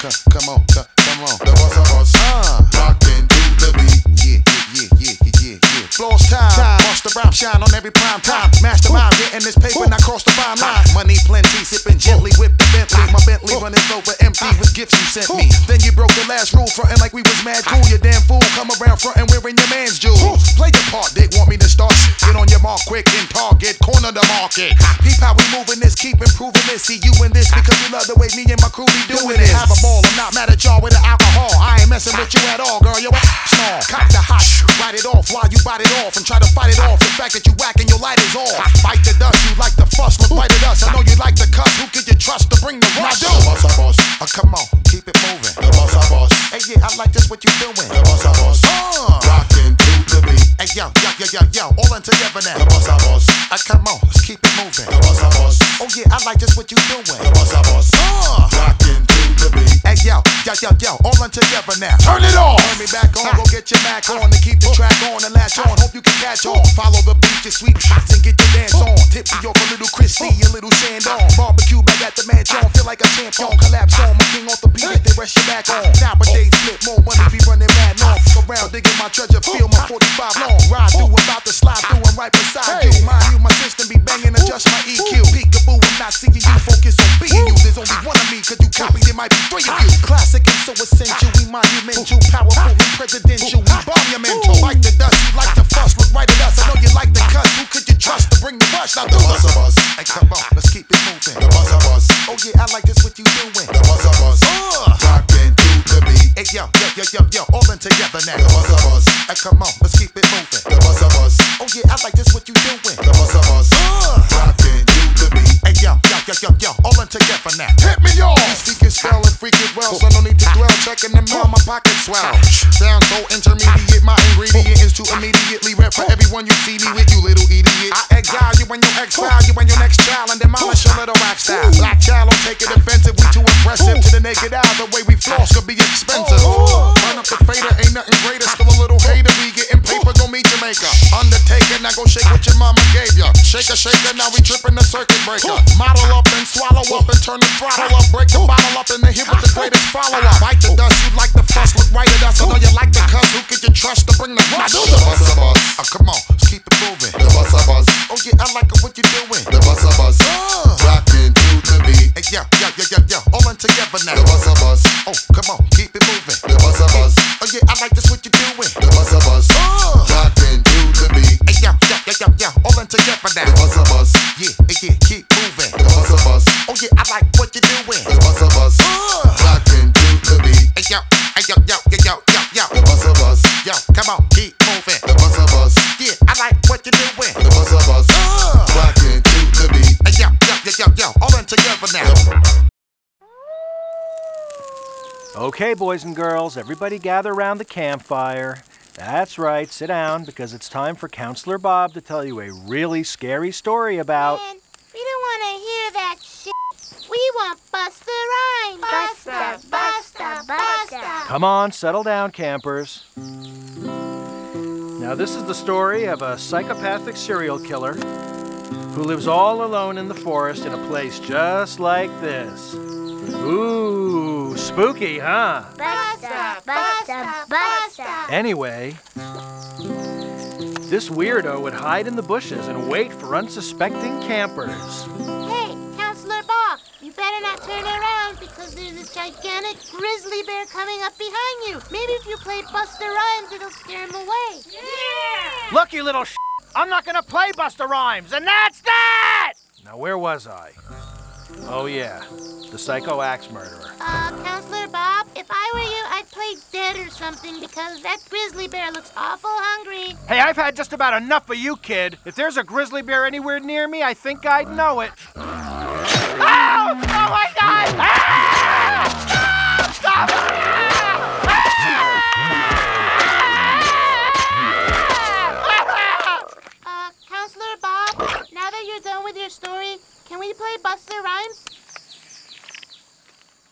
Come on. The boss of us. Rockin' to the beat. Yeah. Floor's time. Bust the rhyme, shine on every prime time. Mastermind, getting this paper, not cross the fine line. Money plenty, sipping gently with the Bentley. My Bentley running over empty with gifts you sent me. Then you broke the last rule, frontin' like we was mad cool. You damn fool, come around frontin' wearing your man's jewels. Play your part, Dick, want me to start? Get on your mark quick and target, corner the market. Peep how we moving this, keep improving this. See you in this because you love the way me and my crew be doing it. Have a ball, I'm not mad at y'all with the alcohol. I ain't messing with you at all, girl. You snore, cock the hot, write it off while you bite it off and try to fight it off. The fact that you whacking your light is off. Bite the dust, you like the fuss, look right at us. I know you like the cuss. Who could you trust to bring the rush? The boss of us. Come on, keep it moving. The boss of us. Hey, yeah, I like this. What you doing? The boss of us. Rockin' to the beat. Hey, yo, all in together now. The boss of us. Come on, let's keep it moving. The boss of us. Oh yeah, I like this. What you doing? The boss of us. Rockin' to the beat. Hey, yo, all in together now. Turn it on. Turn me back on. Go get your Mac on and keep the track on and latch on. Hope you can catch on. Follow the beat, your sweet shots and get your dance on. Tipsy off a little Christy, a little Shandon. Barbecue back at the mansion. Feel like a champion. Collapse on my king orthopedic. They rest your back on. Nowadays flip more money be running mad long. Fuck around digging my treasure. Feel my 45 long. Ride through about to slide through and right beside you. Mind you, my system be banging. Adjust my EQ. Peekaboo, I'm not seeing you. Focus on being you. There's only one of me. Cause you copy, there might be three of you. Classic and so essential. We monumental, powerful and presidential. We monumental. Like the dust, you like the fuss. Look right at us. I know you like the cuss. Who could you trust to bring the rush? Now the boss of us. Hey, come on, let's keep it moving. The boss of us. Oh yeah, I like this. What you doing? The boss of us. Rockin' to the beat. Hey, yo, all in together now. The boss of us. Hey, come on, let's keep it moving. The boss of us. Oh yeah, I like this. What you doing? The boss of us. Rockin' to the beat. Hey, yo, all in together now. Hit me, y'all. Speaking spell and freak it well, so no need to dwell. Checking the mail, my pocket swell. Sound so intermediate, my ingredient is to immediately rep for everyone you see me with, you little idiot. I exile you and your exile, you and your next child, and demolish your little rock style. Black child, don't take it offensive, we too impressive. To the naked eye, the way we floss could be expensive. Turn up the fader, ain't nothing greater, still a little hater. We getting paper, go meet Jamaica. Undertaker, now go shake what your mama gave ya. Shaker, now we tripping the circuit breaker. Model up and swallow up and turn the throttle up. Break the bottle up and they hit with the greatest follow-up. Bite the dust, you like the fuss, look right at us. I know you like the cuss, who could you trust to bring the rush? The boss of us. Come on, let's keep it moving. The boss of us. Oh yeah, I like it, what you doing? The boss of us. Rockin' to the beat. Hey, yo, all in together now. The boss of us. Oh, come on, keep it moving. The boss of us. Oh yeah, I like this, what you doing? The boss of us. Rockin' to the beat. Hey, yo, all in together now. The boss of us. Yeah, keep moving. The boss of us. Oh yeah, I like what you doing. The boss of us. Rockin' to the beat. Hey, yo, the boss of us. Yo, come on, keep moving. The boss of us. Yeah, I like what you doing. The boss of us. Rockin' to the beat. Hey, yo, all in together now. Okay, boys and girls, everybody gather around the campfire. That's right, sit down, because it's time for Counselor Bob to tell you a really scary story about... Man, we don't want to hear that shit. We want Busta Rhymes. Busta. Come on, settle down, campers. Now, this is the story of a psychopathic serial killer who lives all alone in the forest in a place just like this. Ooh, spooky, huh? Busta. Anyway, this weirdo would hide in the bushes and wait for unsuspecting campers. Hey, Counselor Bob, you better not turn around because there's a gigantic grizzly bear coming up behind you. Maybe if you play Busta Rhymes, it'll scare him away. Yeah! Look, you little I'm not gonna play Busta Rhymes, and that's that! Now, where was I? Oh, yeah, the psycho axe murderer. Counselor Bob, if I were you, I'd play dead or something because that grizzly bear looks awful hungry. Hey, I've had just about enough of you, kid. If there's a grizzly bear anywhere near me, I think I'd know it. Oh! Oh, my God! Ah!